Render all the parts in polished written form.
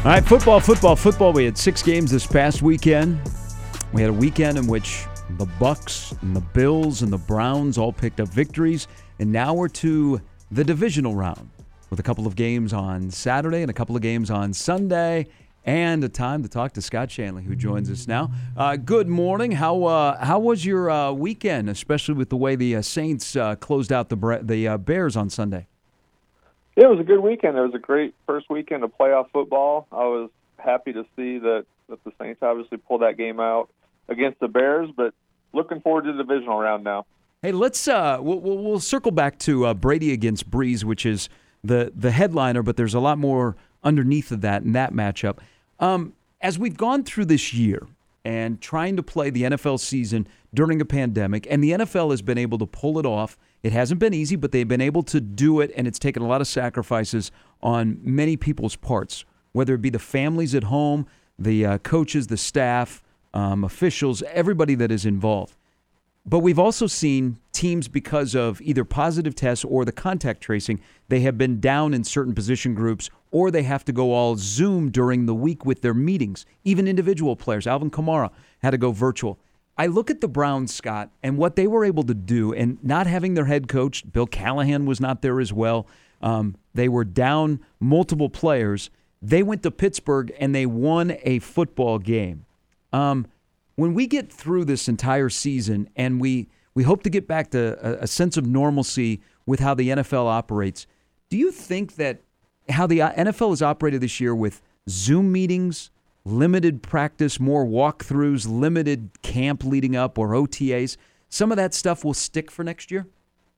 All right, football. We had 6 games this past weekend. We had a weekend in which the Bucks and the Bills and the Browns all picked up victories, and now we're to the divisional round with a couple of games on Saturday and a couple of games on Sunday, and a time to talk to Scott Shanley, who joins us now. Good morning. How was your weekend, especially with the way the Saints closed out the Bears on Sunday? Yeah, it was a good weekend. It was a great first weekend of playoff football. I was happy to see that the Saints obviously pulled that game out against the Bears, but looking forward to the divisional round now. Hey, let's we'll circle back to Brady against Breeze, which is the headliner, but there's a lot more underneath of that in that matchup. As we've gone through this year and trying to play the NFL season during a pandemic, and the NFL has been able to pull it off. It hasn't been easy, but they've been able to do it, and it's taken a lot of sacrifices on many people's parts, whether it be the families at home, the coaches, the staff, officials, everybody that is involved. But we've also seen teams, because of either positive tests or the contact tracing, they have been down in certain position groups, or they have to go all Zoom during the week with their meetings. Even individual players. Alvin Kamara had to go virtual. I look at the Browns, Scott, and what they were able to do, and not having their head coach, Bill Callahan was not there as well. They were down multiple players. They went to Pittsburgh, and they won a football game. When we get through this entire season, and we hope to get back to a sense of normalcy with how the NFL operates, do you think that how the NFL has operated this year with Zoom meetings, limited practice, more walkthroughs, limited camp leading up, or OTAs, some of that stuff will stick for next year?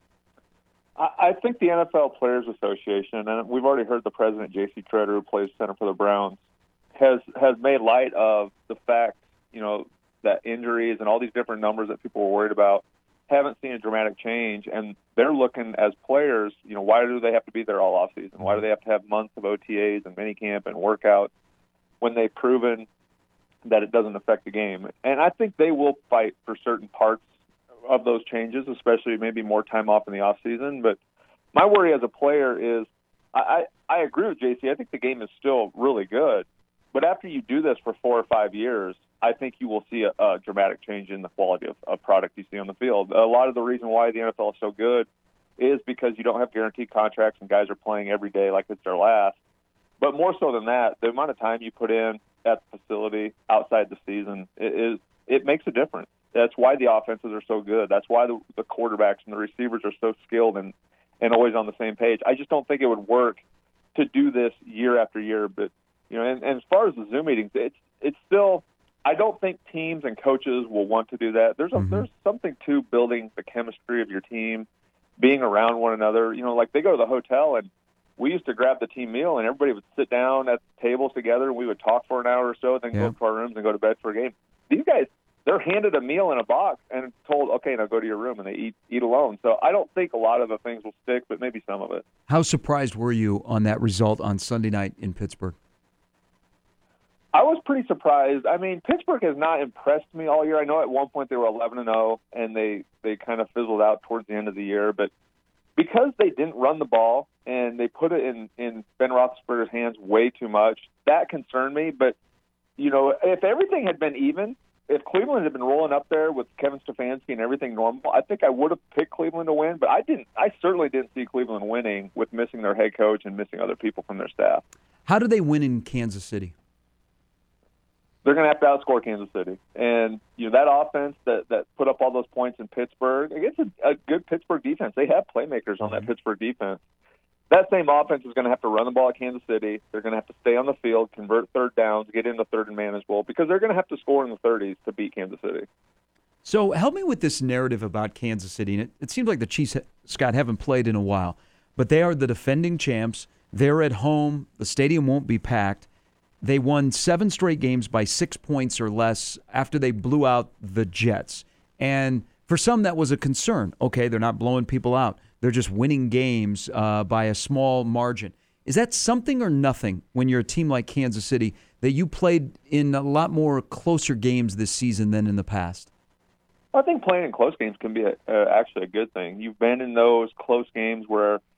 I think the NFL Players Association, and we've already heard the president, J.C. Treader, who plays center for the Browns, has made light of the fact, that injuries and all these different numbers that people were worried about haven't seen a dramatic change, and they're looking as players, why do they have to be there all off season? Why do they have to have months of OTAs and minicamp and workouts when they've proven that it doesn't affect the game? And I think they will fight for certain parts of those changes, especially maybe more time off in the off season. But my worry as a player is I agree with JC. I think the game is still really good. But after you do this for 4 or 5 years, I think you will see a dramatic change in the quality of product you see on the field. A lot of the reason why the NFL is so good is because you don't have guaranteed contracts and guys are playing every day like it's their last. But more so than that, the amount of time you put in at the facility outside the season, it makes a difference. That's why the offenses are so good. That's why the quarterbacks and the receivers are so skilled and always on the same page. I just don't think it would work to do this year after year. But and as far as the Zoom meetings, it's still. I don't think teams and coaches will want to do that. There's something to building the chemistry of your team, being around one another. Like they go to the hotel, and we used to grab the team meal, and everybody would sit down at tables together, and we would talk for an hour or so, then go to our rooms and go to bed for a game. These guys, they're handed a meal in a box and told, okay, now go to your room, and they eat alone. So I don't think a lot of the things will stick, but maybe some of it. How surprised were you on that result on Sunday night in Pittsburgh? I was pretty surprised. I mean, Pittsburgh has not impressed me all year. I know at one point they were 11-0, and they kind of fizzled out towards the end of the year. But because they didn't run the ball and they put it in Ben Roethlisberger's hands way too much, that concerned me. But, if everything had been even, if Cleveland had been rolling up there with Kevin Stefanski and everything normal, I think I would have picked Cleveland to win. But I certainly didn't see Cleveland winning with missing their head coach and missing other people from their staff. How do they win in Kansas City? They're going to have to outscore Kansas City. And, that offense that put up all those points in Pittsburgh, against a good Pittsburgh defense, they have playmakers on that Pittsburgh defense. That same offense is going to have to run the ball at Kansas City. They're going to have to stay on the field, convert third downs, get into third and manageable, because they're going to have to score in the 30s to beat Kansas City. So help me with this narrative about Kansas City. And it seems like the Chiefs, Scott, haven't played in a while, but they are the defending champs. They're at home. The stadium won't be packed. They won 7 straight games by 6 points or less after they blew out the Jets. And for some, that was a concern. Okay, they're not blowing people out. They're just winning games by a small margin. Is that something or nothing when you're a team like Kansas City that you played in a lot more closer games this season than in the past? I think playing in close games can be actually a good thing. You've been in those close games where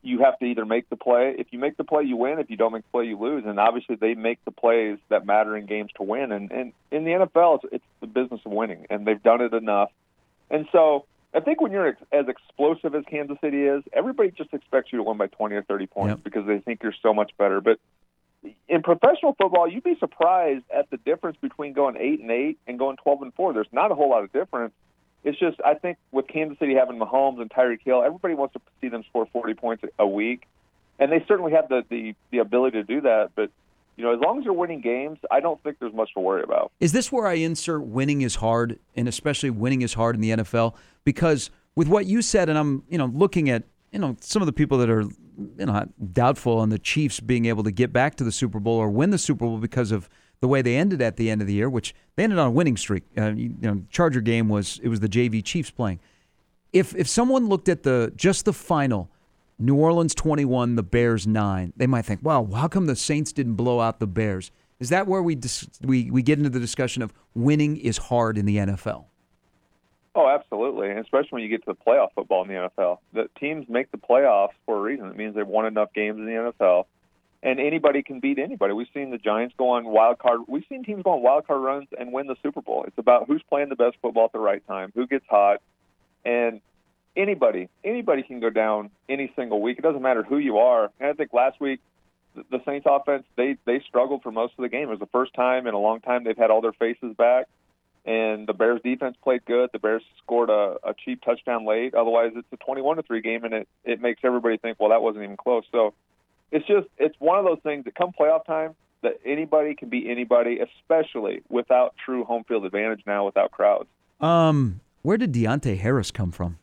you have to either make the play. If you make the play, you win. If you don't make the play, you lose. And obviously they make the plays that matter in games to win. And in the NFL, it's the business of winning, and they've done it enough. And so I think when you're as explosive as Kansas City is, everybody just expects you to win by 20 or 30 points because they think you're so much better. But in professional football, you'd be surprised at the difference between going 8-8 and going 12-4. There's not a whole lot of difference. It's just, I think with Kansas City having Mahomes and Tyreek Hill, everybody wants to see them score 40 points a week. And they certainly have the ability to do that. But, as long as you're winning games, I don't think there's much to worry about. Is this where I insert winning is hard, and especially winning is hard in the NFL? Because with what you said, and I'm, looking at, some of the people that are, doubtful on the Chiefs being able to get back to the Super Bowl or win the Super Bowl because of the way they ended at the end of the year, which they ended on a winning streak. Charger game was the JV Chiefs playing. If someone looked at just the final, New Orleans 21, the Bears 9, they might think, well, how come the Saints didn't blow out the Bears? Is that where we get into the discussion of winning is hard in the NFL? Oh, absolutely, and especially when you get to the playoff football in the NFL. The teams make the playoffs for a reason. It means they've won enough games in the NFL. And anybody can beat anybody. We've seen the Giants go on wild card. We've seen teams go on wild card runs and win the Super Bowl. It's about who's playing the best football at the right time, who gets hot, and anybody can go down any single week. It doesn't matter who you are. And I think last week the Saints offense they struggled for most of the game. It was the first time in a long time they've had all their faces back, and the Bears defense played good. The Bears scored a cheap touchdown late. Otherwise, it's a 21-3 game, and it makes everybody think, well, that wasn't even close. So. It's one of those things that come playoff time that anybody can beat anybody, especially without true home field advantage now without crowds. Where did Deontay Harris come from?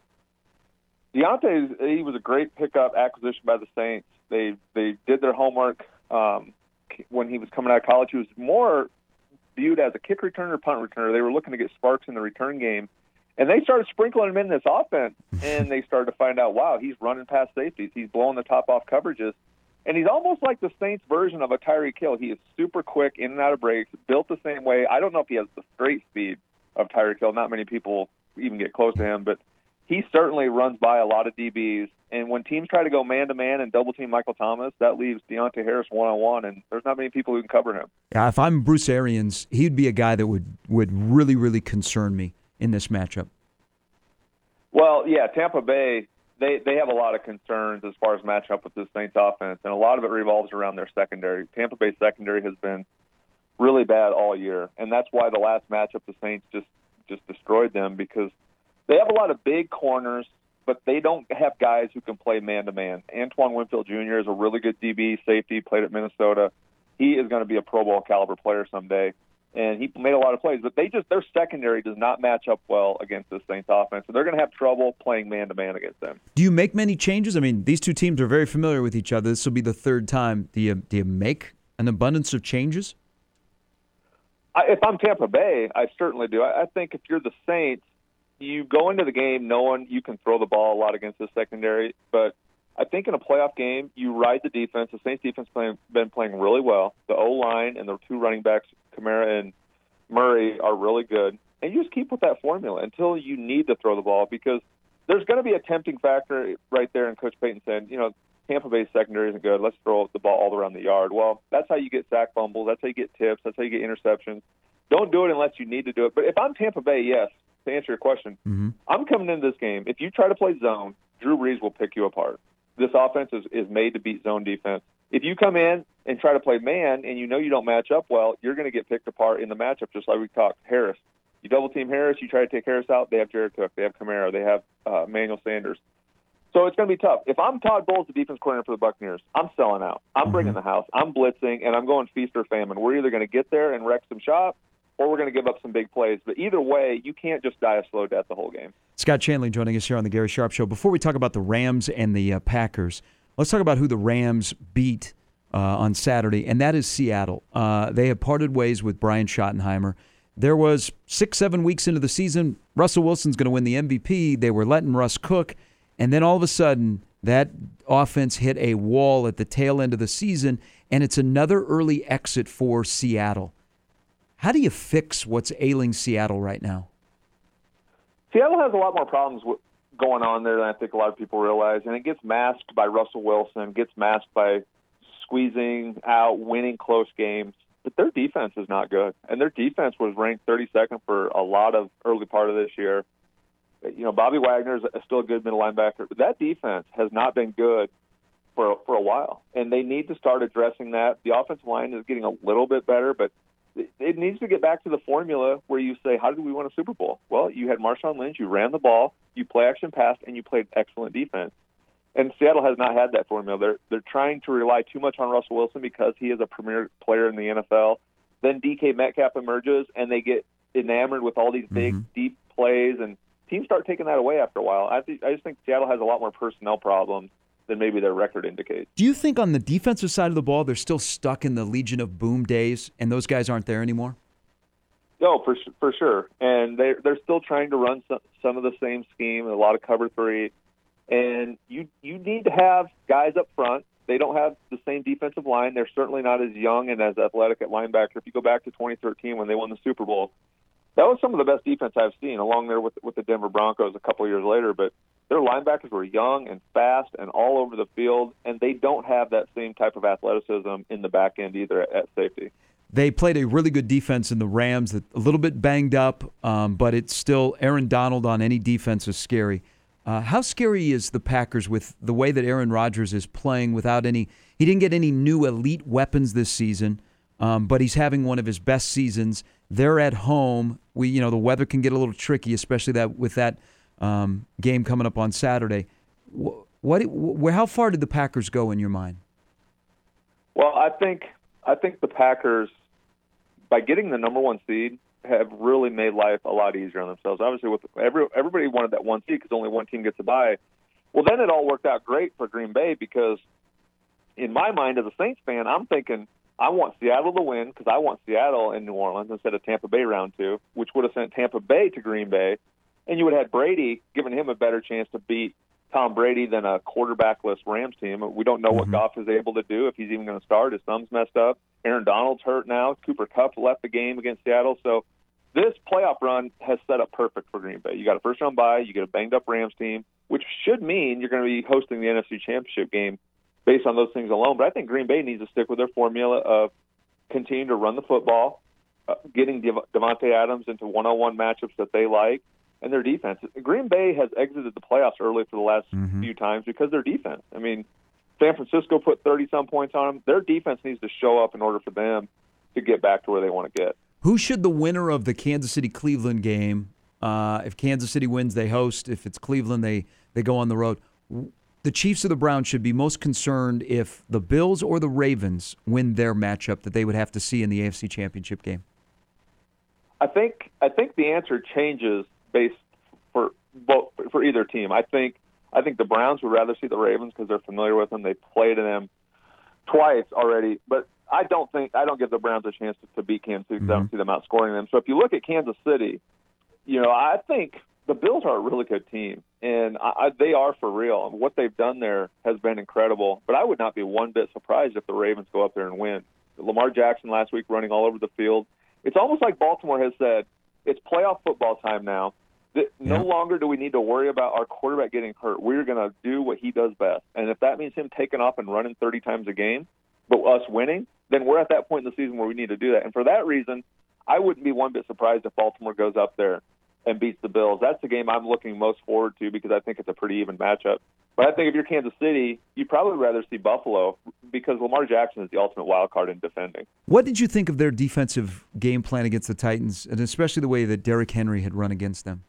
He was a great pickup acquisition by the Saints. They did their homework when he was coming out of college. He was more viewed as a kick returner, punt returner. They were looking to get sparks in the return game. And they started sprinkling him in this offense, and they started to find out, wow, he's running past safeties. He's blowing the top off coverages. And he's almost like the Saints version of a Tyreek Hill. He is super quick, in and out of breaks, built the same way. I don't know if he has the straight speed of Tyreek Hill. Not many people even get close to him, but he certainly runs by a lot of DBs. And when teams try to go man-to-man and double-team Michael Thomas, that leaves Deontay Harris one-on-one, and there's not many people who can cover him. Yeah, if I'm Bruce Arians, he'd be a guy that would really, really concern me in this matchup. Well, yeah, Tampa Bay, they have a lot of concerns as far as matchup with this Saints offense, and a lot of it revolves around their secondary. Tampa Bay secondary has been really bad all year, and that's why the last matchup the Saints just destroyed them, because they have a lot of big corners, but they don't have guys who can play man-to-man. Antoine Winfield Jr. is a really good DB safety, played at Minnesota. He is going to be a Pro Bowl caliber player someday. And he made a lot of plays, but their secondary does not match up well against the Saints offense. So they're going to have trouble playing man-to-man against them. Do you make many changes? I mean, these two teams are very familiar with each other. This will be the third time. Do you make an abundance of changes? If I'm Tampa Bay, I certainly do. I think if you're the Saints, you go into the game knowing you can throw the ball a lot against the secondary, but I think in a playoff game, you ride the defense. The Saints defense been playing really well. The O-line and the two running backs, Kamara and Murray, are really good. And you just keep with that formula until you need to throw the ball, because there's going to be a tempting factor right there in Coach Payton saying, Tampa Bay's secondary isn't good. Let's throw the ball all around the yard. Well, that's how you get sack fumbles. That's how you get tips. That's how you get interceptions. Don't do it unless you need to do it. But if I'm Tampa Bay, yes, to answer your question, I'm coming into this game. If you try to play zone, Drew Brees will pick you apart. This offense is made to beat zone defense. If you come in and try to play man and you don't match up well, you're going to get picked apart in the matchup, just like we talked. Harris. You double-team Harris, you try to take Harris out, they have Jared Cook, they have Kamara, they have Emmanuel Sanders. So it's going to be tough. If I'm Todd Bowles, the defense coordinator for the Buccaneers, I'm selling out. I'm bringing the house. I'm blitzing, and I'm going feast or famine. We're either going to get there and wreck some shop, or we're going to give up some big plays. But either way, you can't just die a slow death the whole game. Scott Chanley joining us here on the Gary Sharp Show. Before we talk about the Rams and the Packers, let's talk about who the Rams beat on Saturday, and that is Seattle. They have parted ways with Brian Schottenheimer. There was 6-7 weeks into the season, Russell Wilson's going to win the MVP. They were letting Russ cook, and then all of a sudden, that offense hit a wall at the tail end of the season, and it's another early exit for Seattle. How do you fix what's ailing Seattle right now? Seattle has a lot more problems going on there than I think a lot of people realize, and it gets masked by Russell Wilson, gets masked by squeezing out, winning close games. But their defense is not good, and their defense was ranked 32nd for a lot of early part of this year. Bobby Wagner is still a good middle linebacker, but that defense has not been good for a while, and they need to start addressing that. The offensive line is getting a little bit better, but it needs to get back to the formula where you say, how did we win a Super Bowl? Well, you had Marshawn Lynch, you ran the ball, you play action pass, and you played excellent defense. And Seattle has not had that formula. They're trying to rely too much on Russell Wilson because he is a premier player in the NFL. Then DK Metcalf emerges, and they get enamored with all these big, deep plays, and teams start taking that away after a while. I just think Seattle has a lot more personnel problems than maybe their record indicates. Do you think on the defensive side of the ball they're still stuck in the Legion of Boom days, and those guys aren't there anymore? No, for sure. And they're still trying to run some of the same scheme, a lot of cover three. And you need to have guys up front. They don't have the same defensive line. They're certainly not as young and as athletic at linebacker. If you go back to 2013 when they won the Super Bowl, that was some of the best defense I've seen, along there with the Denver Broncos a couple of years later. But their linebackers were young and fast and all over the field, and they don't have that same type of athleticism in the back end either at safety. They played a really good defense in the Rams, a little bit banged up, but it's still Aaron Donald on any defense is scary. How scary is the Packers with the way that Aaron Rodgers is playing without any – he didn't get any new elite weapons this season, but he's having one of his best seasons. They're at home. The weather can get a little tricky, especially with that game coming up on Saturday. How far did the Packers go in your mind? Well, I think the Packers, by getting the number one seed, have really made life a lot easier on themselves. Obviously, with everybody wanted that one seed because only one team gets a bye. Well, then it all worked out great for Green Bay because, in my mind, as a Saints fan, I'm thinking I want Seattle to win because I want Seattle in New Orleans instead of Tampa Bay round 2, which would have sent Tampa Bay to Green Bay, and you would have had Brady, giving him a better chance to beat Tom Brady than a quarterbackless Rams team. We don't know what Goff is able to do, if he's even going to start. His thumb's messed up. Aaron Donald's hurt now. Cooper Kupp left the game against Seattle. So this playoff run has set up perfect for Green Bay. You got a first-round bye. You get a banged-up Rams team, which should mean you're going to be hosting the NFC Championship game based on those things alone. But I think Green Bay needs to stick with their formula of continuing to run the football, getting Devontae Adams into one-on-one matchups that they like, and their defense. Green Bay has exited the playoffs early for the last few times because their defense. I mean, San Francisco put 30-some points on them. Their defense needs to show up in order for them to get back to where they want to get. Who should the winner of the Kansas City-Cleveland game, if Kansas City wins, they host. If it's Cleveland, they go on the road. The Chiefs or the Browns should be most concerned if the Bills or the Ravens win their matchup that they would have to see in the AFC Championship game. I think the answer changes based for either team. I think the Browns would rather see the Ravens because they're familiar with them. They played them twice already, but I don't give the Browns a chance to beat Kansas City because I don't see them outscoring them. So if you look at Kansas City, I think the Bills are a really good team, and they are for real. What they've done there has been incredible, but I would not be one bit surprised if the Ravens go up there and win. Lamar Jackson last week running all over the field. It's almost like Baltimore has said, it's playoff football time now. No longer do we need to worry about our quarterback getting hurt. We're going to do what he does best. And if that means him taking off and running 30 times a game, but us winning, then we're at that point in the season where we need to do that. And for that reason, I wouldn't be one bit surprised if Baltimore goes up there and beats the Bills. That's the game I'm looking most forward to because I think it's a pretty even matchup. But I think if you're Kansas City, you'd probably rather see Buffalo because Lamar Jackson is the ultimate wild card in defending. What did you think of their defensive game plan against the Titans, and especially the way that Derrick Henry had run against them?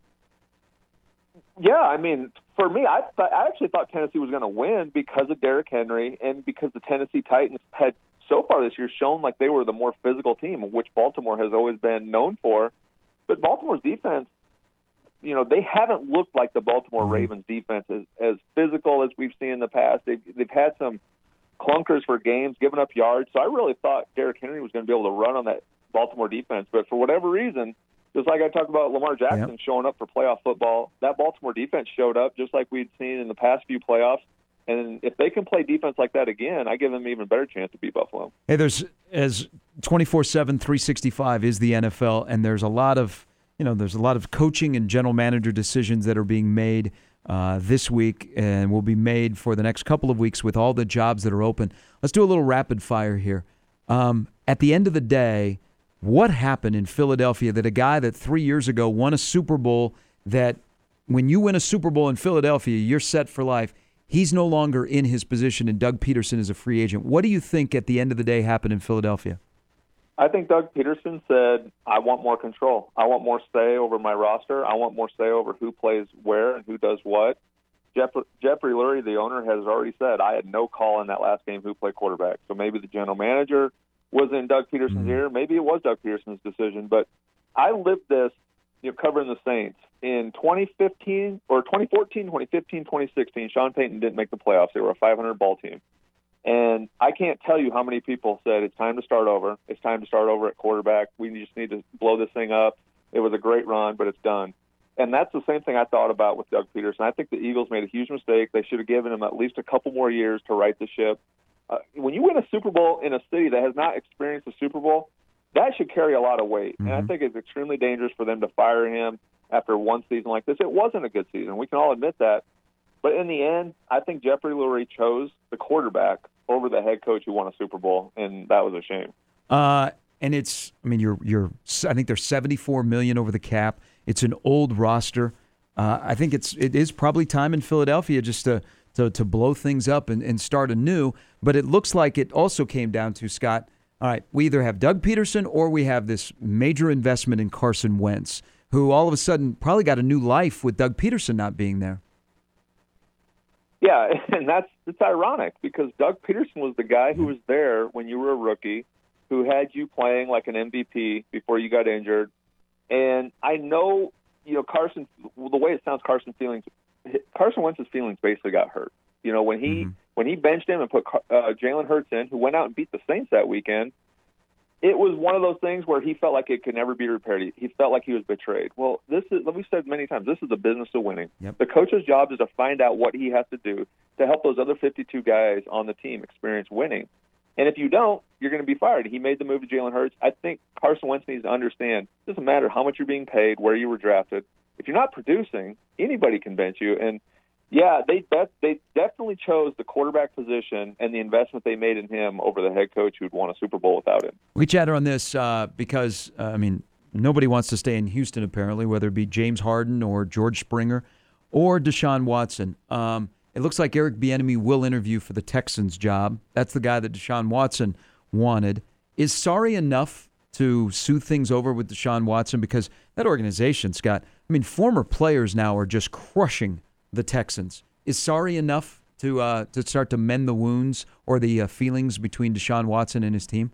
Yeah, I mean, for me, I actually thought Tennessee was going to win because of Derrick Henry and because the Tennessee Titans had so far this year shown like they were the more physical team, which Baltimore has always been known for. But Baltimore's defense, they haven't looked like the Baltimore Ravens defense as physical as we've seen in the past. They've had some clunkers for games, giving up yards. So I really thought Derrick Henry was going to be able to run on that Baltimore defense. But for whatever reason, just like I talked about Lamar Jackson showing up for playoff football, that Baltimore defense showed up just like we'd seen in the past few playoffs. And if they can play defense like that again, I give them an even better chance to beat Buffalo. Hey, there's as 24/7, 365 is the NFL, and there's a lot of there's a lot of coaching and general manager decisions that are being made this week and will be made for the next couple of weeks with all the jobs that are open. Let's do a little rapid fire here. At the end of the day, what happened in Philadelphia that a guy that 3 years ago won a Super Bowl, that when you win a Super Bowl in Philadelphia, you're set for life, he's no longer in his position and Doug Peterson is a free agent. What do you think at the end of the day happened in Philadelphia? I think Doug Peterson said, I want more control. I want more say over my roster. I want more say over who plays where and who does what. Jeffrey Lurie, the owner, has already said, I had no call in that last game who played quarterback. So maybe the general manager was in Doug Peterson's ear. Maybe it was Doug Peterson's decision. But I lived this, covering the Saints. In 2014, 2015, 2016, Sean Payton didn't make the playoffs. They were a 500 ball team. And I can't tell you how many people said, it's time to start over. It's time to start over at quarterback. We just need to blow this thing up. It was a great run, but it's done. And that's the same thing I thought about with Doug Peterson. I think the Eagles made a huge mistake. They should have given him at least a couple more years to right the ship. When you win a Super Bowl in a city that has not experienced a Super Bowl, that should carry a lot of weight. Mm-hmm. And I think it's extremely dangerous for them to fire him after one season like this. It wasn't a good season. We can all admit that. But in the end, I think Jeffrey Lurie chose the quarterback over the head coach who won a Super Bowl, and that was a shame. And it's, I think they're $74 million over the cap. It's an old roster. I think it is probably time in Philadelphia just to blow things up and start anew. But it looks like it also came down to, Scott, all right, we either have Doug Peterson or we have this major investment in Carson Wentz, who all of a sudden probably got a new life with Doug Peterson not being there. Yeah, and it's ironic because Doug Peterson was the guy who was there when you were a rookie, who had you playing like an MVP before you got injured. And I know, Carson, the way it sounds, Carson Wentz's feelings basically got hurt. When he benched him and put Jalen Hurts in, who went out and beat the Saints that weekend, it was one of those things where he felt like it could never be repaired. He felt like he was betrayed. Well, we've said many times, this is the business of winning. Yep. The coach's job is to find out what he has to do to help those other 52 guys on the team experience winning. And if you don't, you're going to be fired. He made the move to Jalen Hurts. I think Carson Wentz needs to understand it doesn't matter how much you're being paid, where you were drafted. If you're not producing, anybody can bench you. And yeah, they definitely chose the quarterback position and the investment they made in him over the head coach who'd won a Super Bowl without him. We chatter on this because, nobody wants to stay in Houston, apparently, whether it be James Harden or George Springer or Deshaun Watson. It looks like Eric Bieniemy will interview for the Texans job. That's the guy that Deshaun Watson wanted. Is Sarri enough to soothe things over with Deshaun Watson? Because that organization, Scott, former players now are just crushing the Texans. Is Sarri enough to start to mend the wounds or the feelings between Deshaun Watson and his team?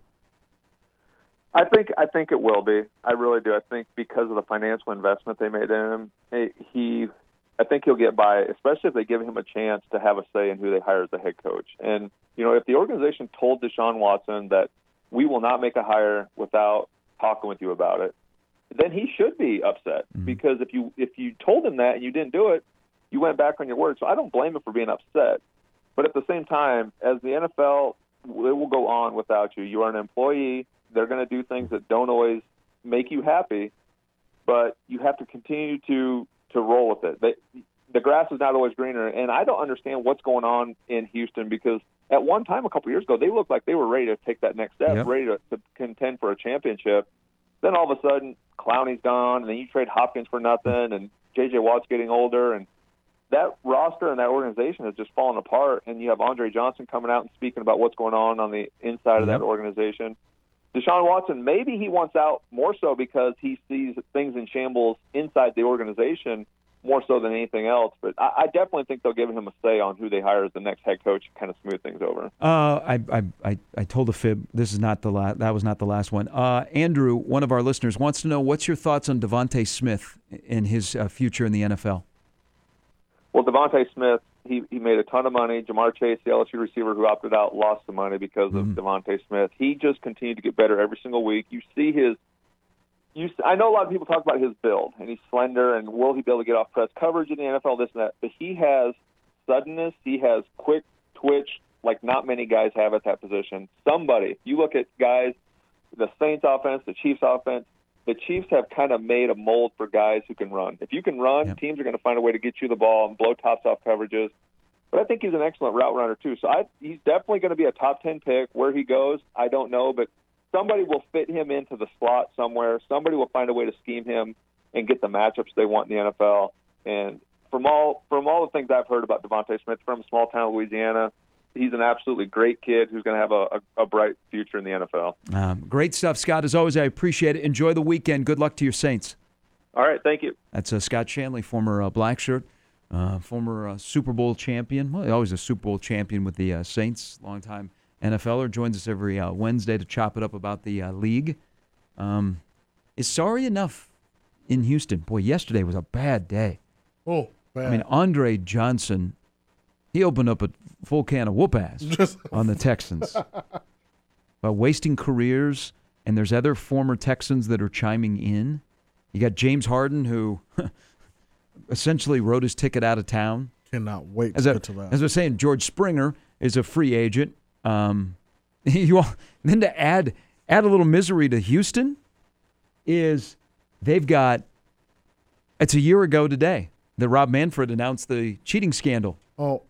I think it will be. I really do. I think because of the financial investment they made in him, I think he'll get by, especially if they give him a chance to have a say in who they hire as the head coach. And if the organization told Deshaun Watson that we will not make a hire without talking with you about it, then he should be upset. Mm-hmm. Because if you told him that and you didn't do it, you went back on your word. So I don't blame him for being upset. But at the same time, as the NFL, it will go on without you. You are an employee. They're going to do things that don't always make you happy, but you have to continue to roll with it. The grass is not always greener, and I don't understand what's going on in Houston because at one time a couple years ago, they looked like they were ready to take that next step, ready to contend for a championship. Then all of a sudden, Clowney's gone, and then you trade Hopkins for nothing, and J.J. Watt's getting older, and that roster and that organization has just fallen apart, and you have Andre Johnson coming out and speaking about what's going on the inside of that organization. Deshaun Watson, maybe he wants out more so because he sees things in shambles inside the organization more so than anything else. But I definitely think they'll give him a say on who they hire as the next head coach to kind of smooth things over. I told a fib. This is not the last. That was not the last one. Andrew, one of our listeners, wants to know what's your thoughts on Devontae Smith and his future in the NFL. Well, Devontae Smith, he made a ton of money. Jamar Chase, the LSU receiver who opted out, lost some money because of Devontae Smith. He just continued to get better every single week. You see I know a lot of people talk about his build, and he's slender, and will he be able to get off press coverage in the NFL, this and that. But he has suddenness. He has quick twitch like not many guys have at that position. You look at guys, the Saints offense, the Chiefs offense, the Chiefs have kind of made a mold for guys who can run. If you can run, Yep. teams are going to find a way to get you the ball and blow tops off coverages. But I think he's an excellent route runner, too. So he's definitely going to be a top 10 pick. Where he goes, I don't know. But somebody will fit him into the slot somewhere. Somebody will find a way to scheme him and get the matchups they want in the NFL. And from all the things I've heard about Devontae Smith from small town Louisiana, he's an absolutely great kid who's going to have a bright future in the NFL. Great stuff, Scott. As always, I appreciate it. Enjoy the weekend. Good luck to your Saints. All right, thank you. That's Scott Shanley, former black shirt, former Super Bowl champion. Well, always a Super Bowl champion with the Saints, longtime NFLer. Joins us every Wednesday to chop it up about the league. Is sorry enough in Houston? Boy, yesterday was a bad day. Oh, bad. I mean, Andre Johnson, he opened up a full can of whoop-ass on the Texans. About wasting careers, and there's other former Texans that are chiming in. You got James Harden, who essentially wrote his ticket out of town. Cannot wait to get to that. As I was saying, George Springer is a free agent. Then to add a little misery to Houston is they've got, it's a year ago today that Rob Manfred announced the cheating scandal. Oh.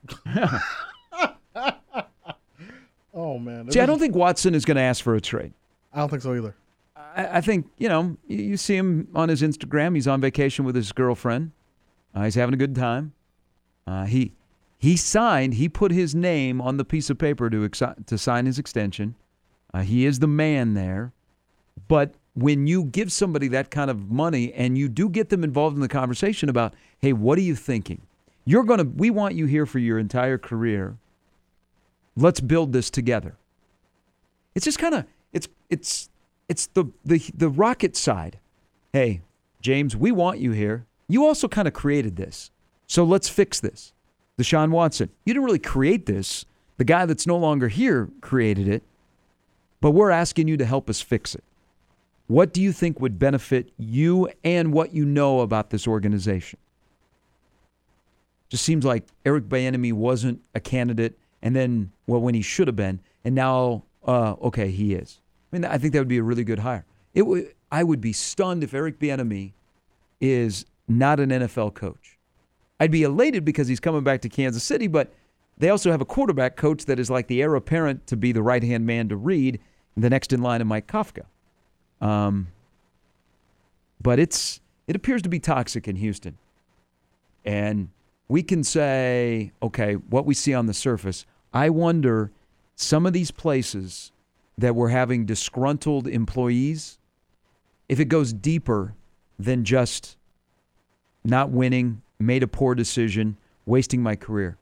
Oh, man. See, I don't think Watson is going to ask for a trade. I don't think so either. I think, you see him on his Instagram. He's on vacation with his girlfriend. He's having a good time. He put his name on the piece of paper to sign his extension. He is the man there. But when you give somebody that kind of money and you do get them involved in the conversation about, hey, what are you thinking? We want you here for your entire career. Let's build this together. It's just kind of, it's the rocket side. Hey, James, we want you here. You also kind of created this. So let's fix this. Deshaun Watson, you didn't really create this. The guy that's no longer here created it. But we're asking you to help us fix it. What do you think would benefit you and what you know about this organization? Just seems like Eric Bieniemy wasn't a candidate, and then, when he should have been, and now, okay, he is. I mean, I think that would be a really good hire. I would be stunned if Eric Bieniemy is not an NFL coach. I'd be elated because he's coming back to Kansas City, but they also have a quarterback coach that is like the heir apparent to be the right-hand man to Reed, the next in line of Mike Kafka. But it appears to be toxic in Houston. And we can say, okay, what we see on the surface, I wonder some of these places that we're having disgruntled employees, if it goes deeper than just not winning, made a poor decision, wasting my career.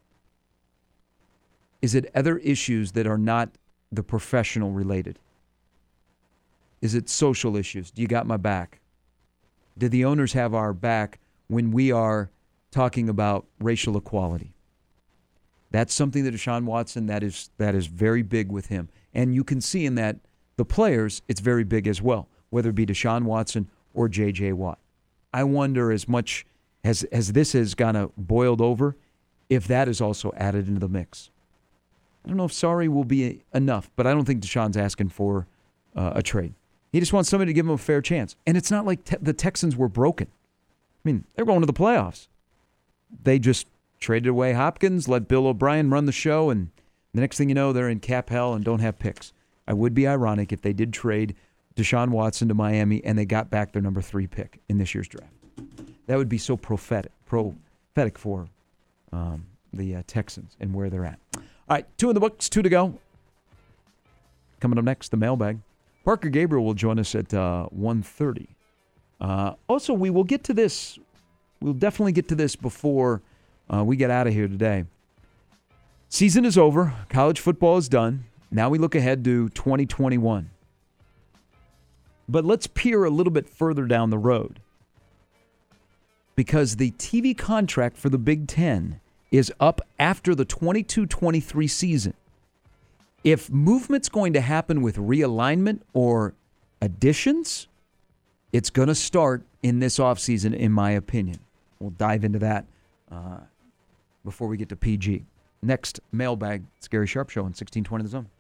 Is it other issues that are not the professional related? Is it social issues? Do you got my back? Do the owners have our back when we are talking about racial equality? That's something that Deshaun Watson, that is very big with him. And you can see in that the players, it's very big as well, whether it be Deshaun Watson or J.J. Watt. I wonder as much as this has kind of boiled over, if that is also added into the mix. I don't know if sorry will be enough, but I don't think Deshaun's asking for a trade. He just wants somebody to give him a fair chance. And it's not like the Texans were broken. I mean, they're going to the playoffs. They just traded away Hopkins, let Bill O'Brien run the show, and the next thing you know, they're in cap hell and don't have picks. I would be ironic if they did trade Deshaun Watson to Miami and they got back their number 3 pick in this year's draft. That would be so prophetic for the Texans and where they're at. All right, 2 in the books, 2 to go. Coming up next, the mailbag. Parker Gabriel will join us at 1:30. Also, we will get to this. We'll definitely get to this before we get out of here today. Season is over. College football is done. Now we look ahead to 2021. But let's peer a little bit further down the road, because the TV contract for the Big Ten is up after the 22-23 season. If movement's going to happen with realignment or additions, it's going to start in this offseason, in my opinion. We'll dive into that before we get to PG. Next, mailbag, Scary Sharp Show on 1620 The Zone.